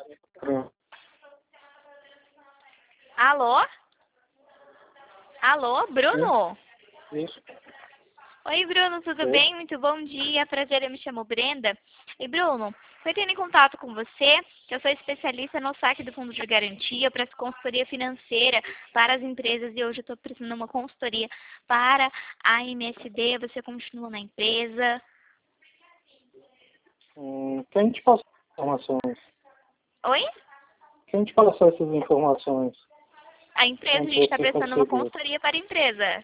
Pronto. Alô? Alô, Bruno? Isso. Oi, Bruno, tudo Oi. bem? Muito bom dia. Prazer, eu me chamo Brenda. E, Bruno, foi tendo em contato com você, que eu sou especialista no saque do Fundo de Garantia para consultoria financeira para as empresas e hoje eu estou precisando de uma consultoria para a MSD. Você continua na empresa? Quem te passou essas informações? Oi? Quem te passou essas informações? A empresa, a Onde gente está você prestando uma conseguiu? consultoria para a empresa.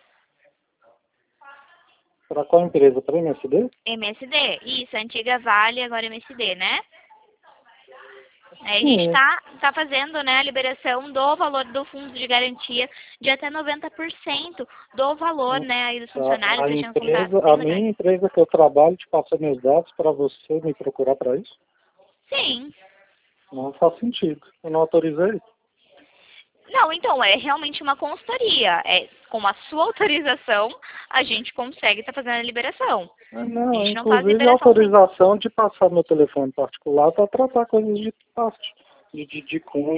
Para qual empresa? Para a MSD? MSD, isso, antiga Vale, agora MSD, né? Aí a gente Sim. está fazendo, né, a liberação do valor do fundo de garantia de até 90% do valor, né, aí dos funcionários, A deixando um contrato empresa, bem a legal. minha empresa que eu trabalho te passa meus dados para você me procurar para isso? Sim. Não faz sentido. Eu não autorizei. Não, então, é realmente uma consultoria. É, com a sua autorização, a gente consegue estar fazendo a liberação. A Não, gente não faz inclusive liberação sem... autorização de passar meu telefone particular para tratar coisas de parte, de cunho.